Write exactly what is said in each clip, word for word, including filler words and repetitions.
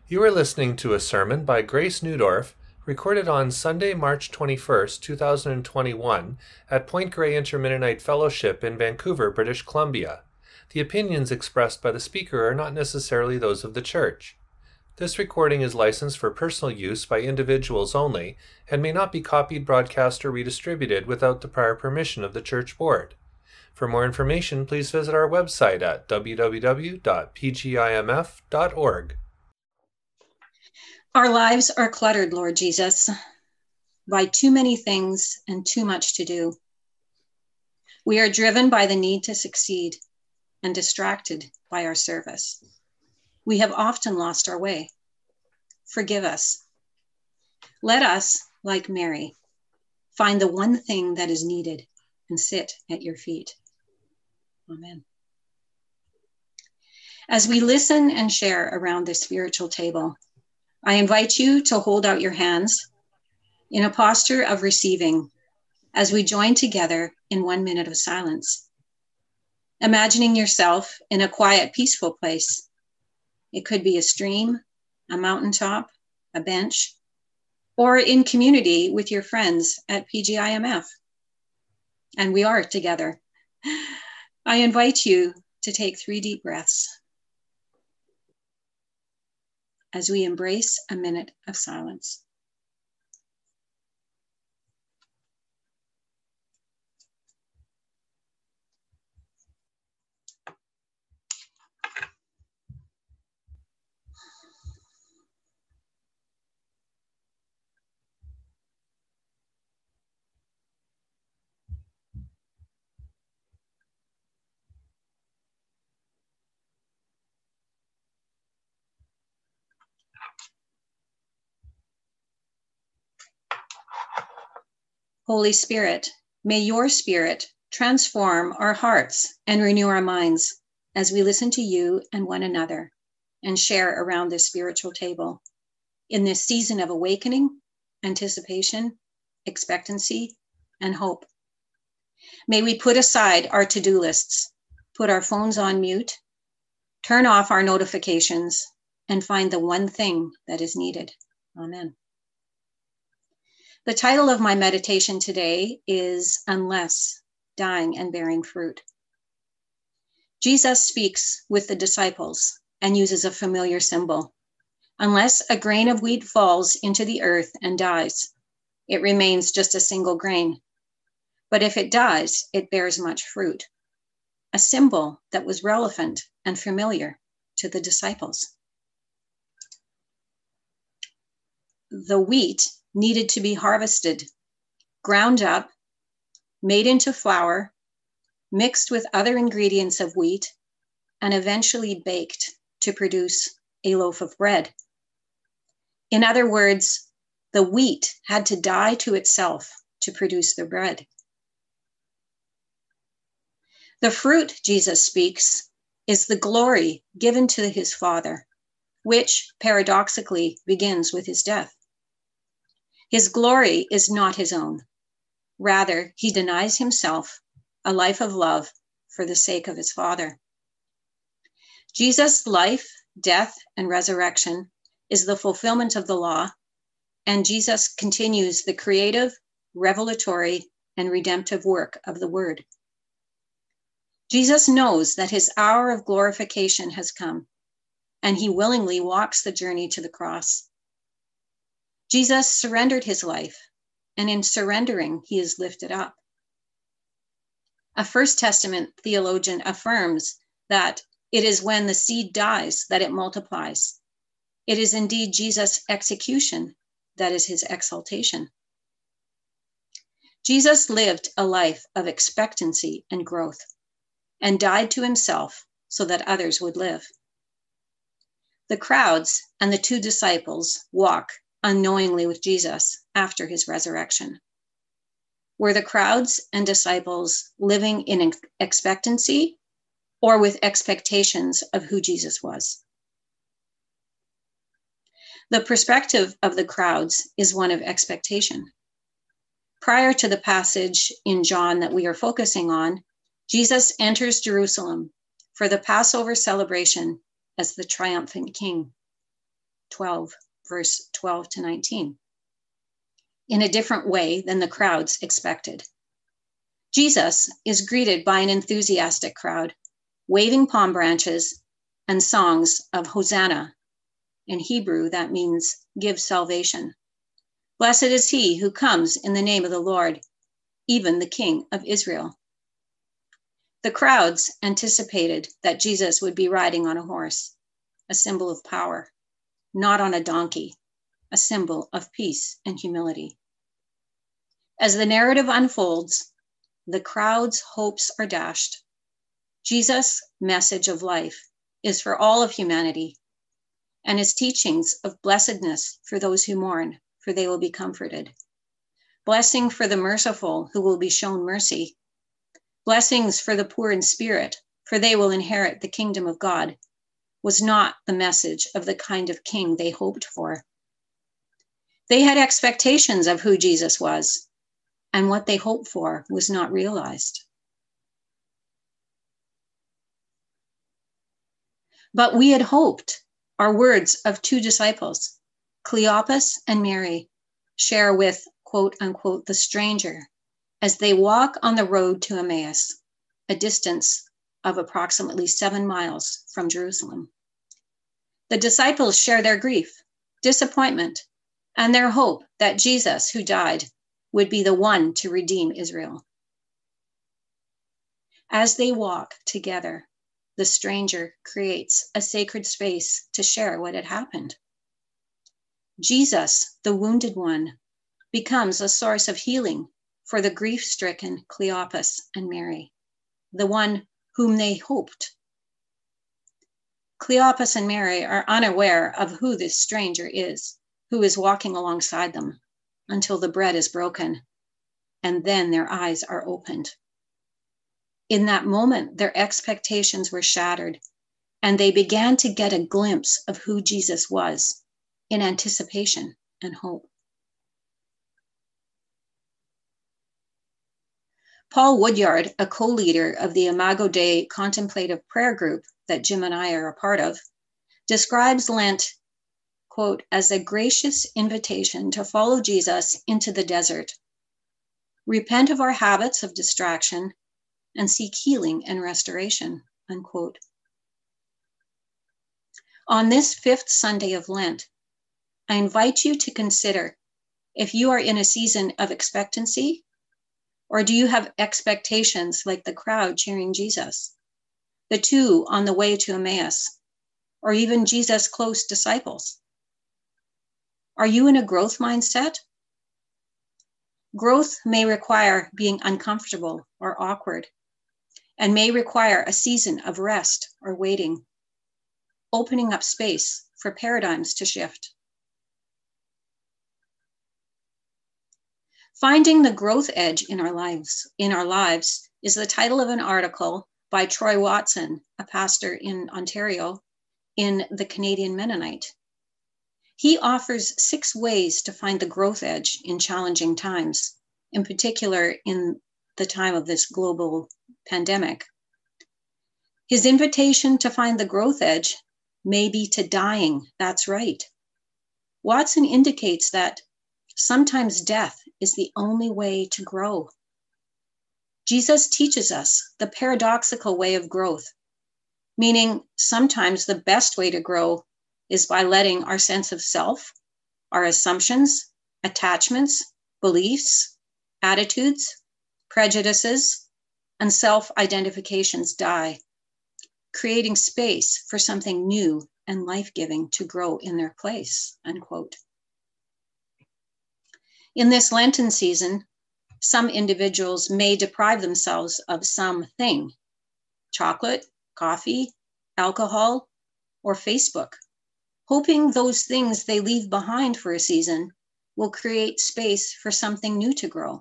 You are listening to a sermon by Grace Newdorf, recorded on Sunday, March twenty-first, two thousand twenty-one, at Point Grey Inter-Mennonite Fellowship in Vancouver, British Columbia. The opinions expressed by the speaker are not necessarily those of the church. This recording is licensed for personal use by individuals only and may not be copied, broadcast, or redistributed without the prior permission of the church board. For more information, please visit our website at w w w dot p g i m f dot org. Our lives are cluttered, Lord Jesus, by too many things and too much to do. We are driven by the need to succeed and distracted by our service. We have often lost our way. Forgive us. Let us, like Mary, find the one thing that is needed and sit at your feet. Amen. As we listen and share around this spiritual table, I invite you to hold out your hands in a posture of receiving as we join together in one minute of silence. Imagining yourself in a quiet, peaceful place. It could be a stream, a mountaintop, a bench, or in community with your friends at P G I M F. And we are together. I invite you to take three deep breaths as we embrace a minute of silence. Holy Spirit, may your Spirit transform our hearts and renew our minds as we listen to you and one another and share around this spiritual table in this season of awakening, anticipation, expectancy, and hope. May we put aside our to-do lists, put our phones on mute, turn off our notifications, and find the one thing that is needed. Amen. The title of my meditation today is Unless Dying and Bearing Fruit. Jesus speaks with the disciples and uses a familiar symbol. Unless a grain of wheat falls into the earth and dies, it remains just a single grain. But if it dies, it bears much fruit. A symbol that was relevant and familiar to the disciples. The wheat needed to be harvested, ground up, made into flour, mixed with other ingredients of wheat, and eventually baked to produce a loaf of bread. In other words, the wheat had to die to itself to produce the bread. The fruit, Jesus speaks, is the glory given to his Father, which paradoxically begins with his death. His glory is not his own. Rather, he denies himself a life of love for the sake of his Father. Jesus' life, death, and resurrection is the fulfillment of the law, and Jesus continues the creative, revelatory, and redemptive work of the Word. Jesus knows that his hour of glorification has come, and he willingly walks the journey to the cross. Jesus surrendered his life, and in surrendering, he is lifted up. A First Testament theologian affirms that it is when the seed dies that it multiplies. It is indeed Jesus' execution that is his exaltation. Jesus lived a life of expectancy and growth, and died to himself so that others would live. The crowds and the two disciples walk unknowingly with Jesus after his resurrection. Were the crowds and disciples living in expectancy or with expectations of who Jesus was? The perspective of the crowds is one of expectation. Prior to the passage in John that we are focusing on, Jesus enters Jerusalem for the Passover celebration as the triumphant king. twelve, verse twelve to nineteen, in a different way than the crowds expected. Jesus is greeted by an enthusiastic crowd, waving palm branches and songs of Hosanna. In Hebrew, that means give salvation. Blessed is he who comes in the name of the Lord, even the King of Israel. The crowds anticipated that Jesus would be riding on a horse, a symbol of power, not on a donkey, a symbol of peace and humility. As the narrative unfolds, the crowd's hopes are dashed. Jesus' message of life is for all of humanity, and his teachings of blessedness for those who mourn, for they will be comforted. Blessing for the merciful, who will be shown mercy. Blessings for the poor in spirit, for they will inherit the kingdom of God, was not the message of the kind of king they hoped for. They had expectations of who Jesus was, and what they hoped for was not realized. But we had hoped. Our words of two disciples, Cleopas and Mary, share with, quote unquote, the stranger as they walk on the road to Emmaus, a distance of approximately seven miles from Jerusalem. The disciples share their grief, disappointment, and their hope that Jesus, who died, would be the one to redeem Israel. As they walk together, the stranger creates a sacred space to share what had happened. Jesus, the wounded one, becomes a source of healing for the grief-stricken Cleopas and Mary, the one whom they hoped. Cleopas and Mary are unaware of who this stranger is, who is walking alongside them until the bread is broken, and then their eyes are opened. In that moment, their expectations were shattered, and they began to get a glimpse of who Jesus was in anticipation and hope. Paul Woodyard, a co-leader of the Imago Dei contemplative prayer group that Jim and I are a part of, describes Lent, quote, as a gracious invitation to follow Jesus into the desert, repent of our habits of distraction, and seek healing and restoration, unquote. On this fifth Sunday of Lent, I invite you to consider if you are in a season of expectancy, or do you have expectations like the crowd cheering Jesus, the two on the way to Emmaus, or even Jesus' close disciples? Are you in a growth mindset? Growth may require being uncomfortable or awkward, and may require a season of rest or waiting, opening up space for paradigms to shift. Finding the growth edge in our lives, in our lives is the title of an article by Troy Watson, a pastor in Ontario, in the Canadian Mennonite. He offers six ways to find the growth edge in challenging times, in particular in the time of this global pandemic. His invitation to find the growth edge may be to dying. That's right. Watson indicates that sometimes death is the only way to grow. Jesus teaches us the paradoxical way of growth, meaning sometimes the best way to grow is by letting our sense of self, our assumptions, attachments, beliefs, attitudes, prejudices, and self-identifications die, creating space for something new and life-giving to grow in their place, unquote. In this Lenten season, some individuals may deprive themselves of something, chocolate, coffee, alcohol, or Facebook, hoping those things they leave behind for a season will create space for something new to grow.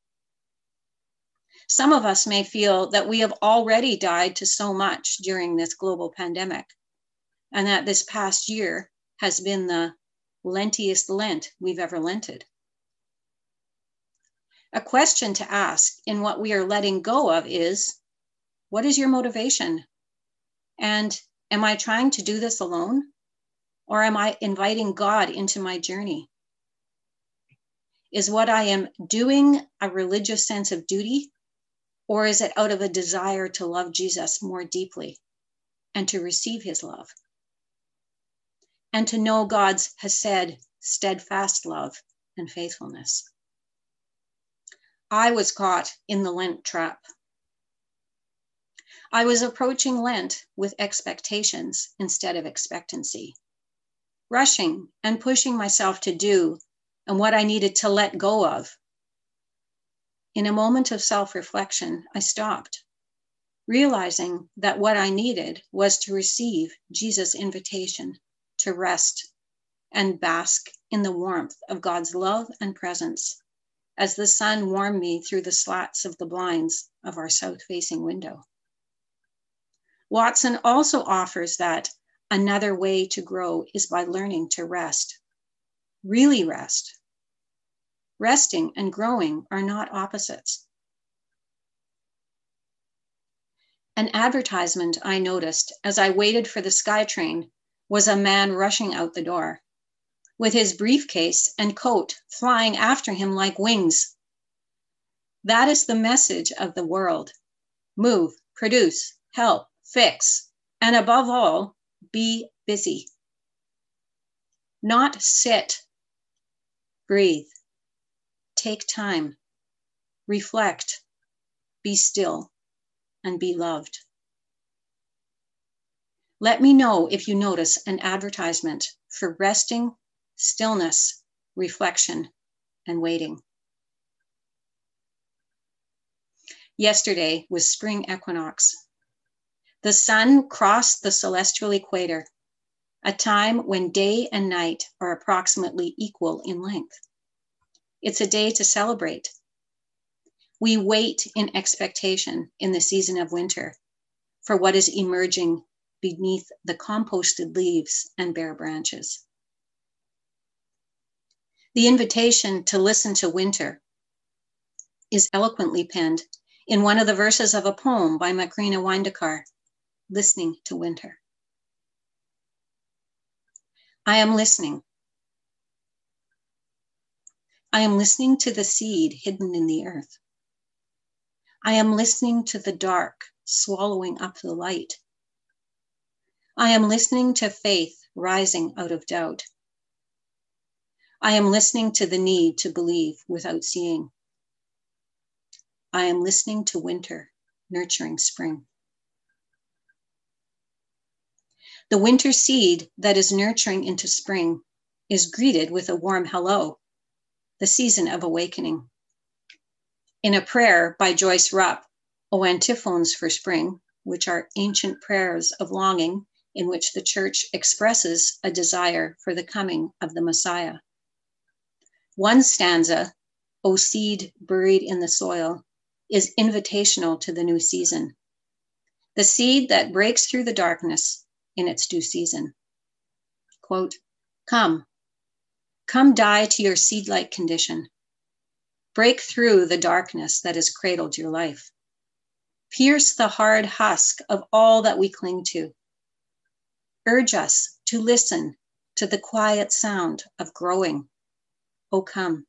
Some of us may feel that we have already died to so much during this global pandemic, and that this past year has been the lentiest Lent we've ever lented. A question to ask in what we are letting go of is, what is your motivation? And am I trying to do this alone? Or am I inviting God into my journey? Is what I am doing a religious sense of duty, or is it out of a desire to love Jesus more deeply and to receive his love? And to know God's hesed, steadfast love and faithfulness. I was caught in the Lent trap. I was approaching Lent with expectations instead of expectancy, rushing and pushing myself to do and what I needed to let go of. In a moment of self-reflection, I stopped, realizing that what I needed was to receive Jesus' invitation to rest and bask in the warmth of God's love and presence as the sun warmed me through the slats of the blinds of our south-facing window. Watson also offers that another way to grow is by learning to rest, really rest. Resting and growing are not opposites. An advertisement I noticed as I waited for the SkyTrain was a man rushing out the door, with his briefcase and coat flying after him like wings. That is the message of the world. Move, produce, help, fix, and above all, be busy. Not sit, breathe, take time, reflect, be still, and be loved. Let me know if you notice an advertisement for resting, stillness, reflection, and waiting. Yesterday was spring equinox. The sun crossed the celestial equator, a time when day and night are approximately equal in length. It's a day to celebrate. We wait in expectation in the season of winter for what is emerging beneath the composted leaves and bare branches. The invitation to listen to winter is eloquently penned in one of the verses of a poem by Macrina Windekar, Listening to Winter. I am listening. I am listening to the seed hidden in the earth. I am listening to the dark swallowing up the light. I am listening to faith rising out of doubt. I am listening to the need to believe without seeing. I am listening to winter, nurturing spring. The winter seed that is nurturing into spring is greeted with a warm hello, the season of awakening. In a prayer by Joyce Rupp, O Antiphons for Spring, which are ancient prayers of longing in which the church expresses a desire for the coming of the Messiah. One stanza, O seed buried in the soil, is invitational to the new season, the seed that breaks through the darkness in its due season. Quote, come, come die to your seed-like condition. Break through the darkness that has cradled your life. Pierce the hard husk of all that we cling to. Urge us to listen to the quiet sound of growing. Oh, come.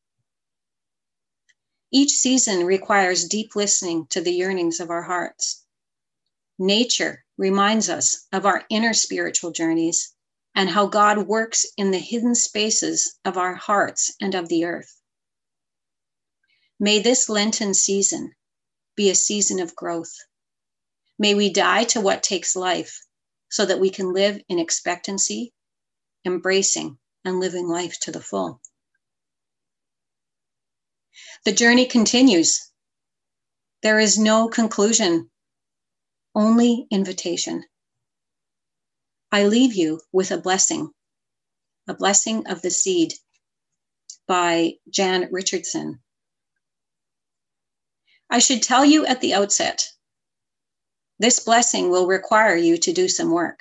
Each season requires deep listening to the yearnings of our hearts. Nature reminds us of our inner spiritual journeys and how God works in the hidden spaces of our hearts and of the earth. May this Lenten season be a season of growth. May we die to what takes life so that we can live in expectancy, embracing and living life to the full. The journey continues. There is no conclusion, only invitation. I leave you with a blessing, a blessing of the seed by Jan Richardson. I should tell you at the outset, this blessing will require you to do some work.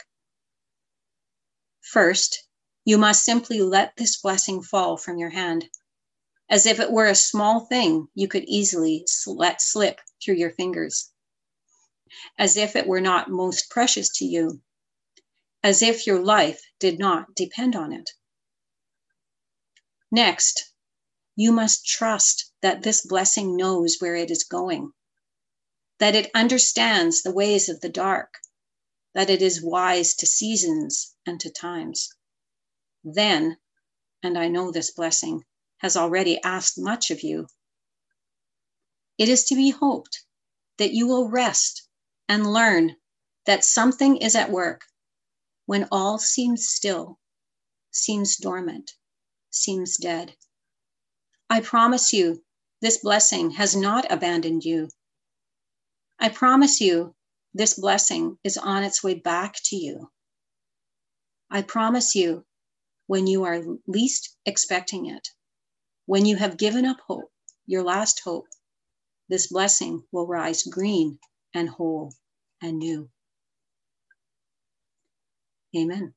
First, you must simply let this blessing fall from your hand, as if it were a small thing you could easily let slip through your fingers, as if it were not most precious to you, as if your life did not depend on it. Next, you must trust that this blessing knows where it is going, that it understands the ways of the dark, that it is wise to seasons and to times. Then, and I know this blessing has already asked much of you, it is to be hoped that you will rest and learn that something is at work when all seems still, seems dormant, seems dead. I promise you, this blessing has not abandoned you. I promise you, this blessing is on its way back to you. I promise you, when you are least expecting it, when you have given up hope, your last hope, this blessing will rise green and whole and new. Amen.